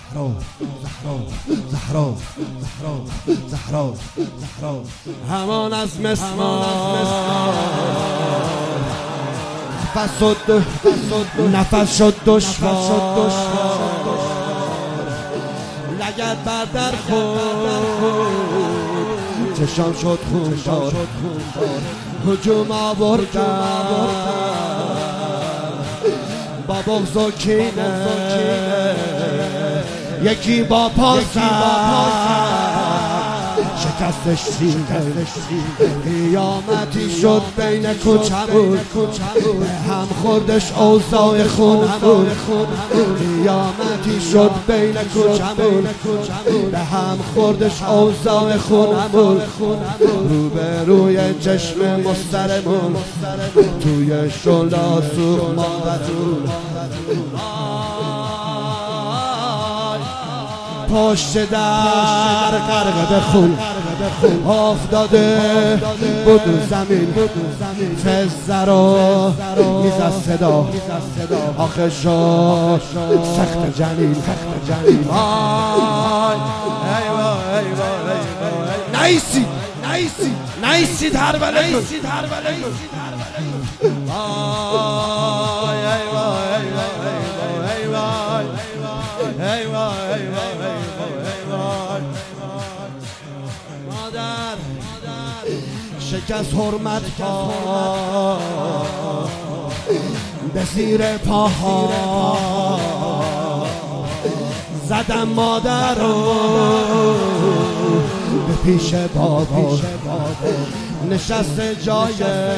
زهرا همان از مسمار نفس شد دشوار لگد بر در خود چشام شد خونبار هجوم آوردن با بغض و کینه یکی با پا شکستش قیامتی شد بین کوچمون به هم خوردش اوضاع خونمون قیامتی شد بین کوچمون به هم خوردش اوضاع خونمون رو به روی چشم مسترمون توی شلا سوخ مادرون پشت در غرق به خون افتاده بود زمین فزه رو میزد صدا آخه شد سخت جنین نیسید هر بله مادر شکست حرمت ها به زیر پاها زدم مادر رو به پیش بابا نشست جای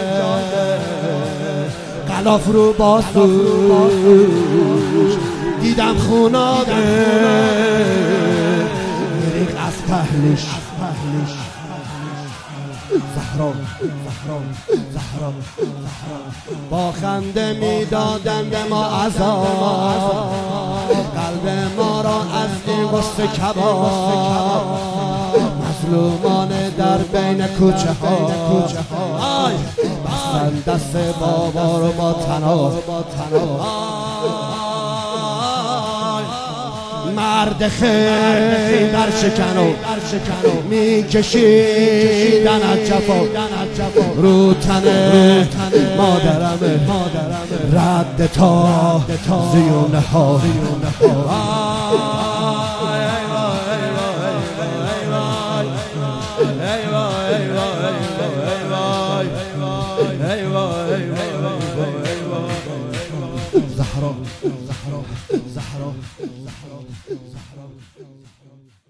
غلاف رو بازوش دیدم خوناده ریق از پهلش زهرا با خنده میدادند ما عذاب قلب ما را از این غصه کباب مظلومان در بین کوچه ها بستن دست بابا رو با تناب مرد خیبر شکنو میکشیدن از جفا رو تن مادرمه رد تا زیونه ها زهرا